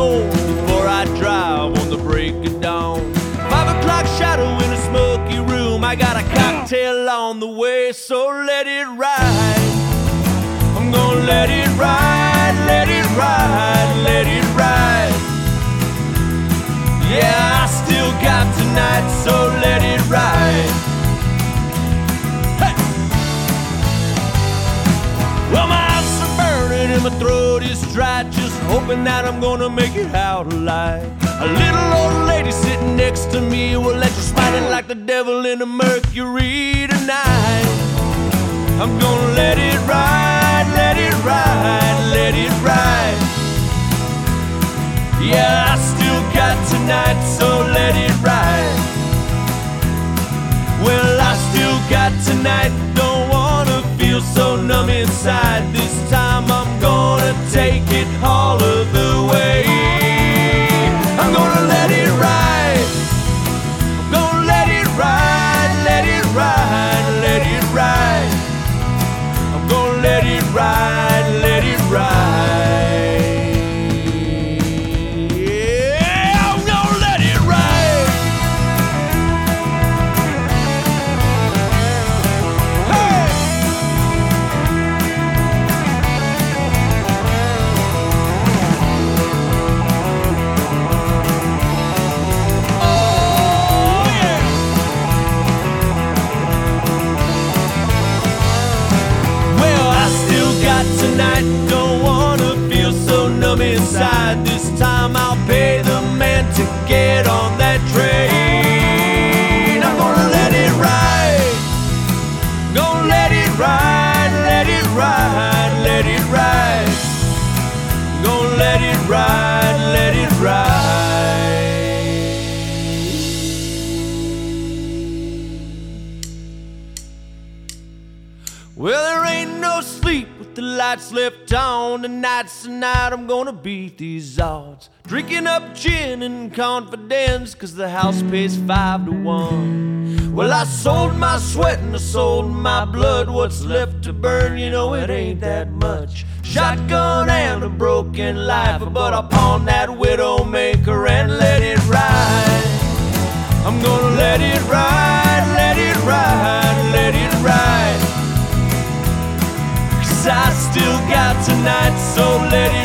more before I drive on the break of dawn. 5 o'clock shadow in a smoky room. I got a cocktail on the way, so let it ride. I'm gonna let it ride, let it ride, let it ride. Yeah, I still got tonight, so let it ride. Hey! Well, my eyes are burning and my throat is dry, just hoping that I'm gonna make it out alive. A little old lady sitting next to me will let you smiling like the devil in a Mercury tonight. I'm gonna let it ride, let it ride, let it ride. Yeah, I still got tonight, so let it ride. Well, I still got tonight, don't wanna feel so numb inside. This time I'm gonna take it all of the way. I'm gonna let it ride. I'm gonna let it ride, let it ride, let it ride. I'm gonna let it ride, let it ride. Tonight, don't wanna feel so numb inside. This time I'll pay the man to get on that train. I'm gonna let it ride. Gonna let it ride, let it ride, let it ride. Gonna let it ride, let it ride. Well, there ain't no sleep with the lights left on. Tonight's the night I'm gonna beat these odds. Drinking up gin in confidence, cause the house pays 5 to 1. Well, I sold my sweat and I sold my blood. What's left to burn, you know it ain't that much. Shotgun and a broken life, but I'll pawn that Widowmaker and let it ride. I'm gonna let it ride, let it ride, let it ride. I still got tonight, so let it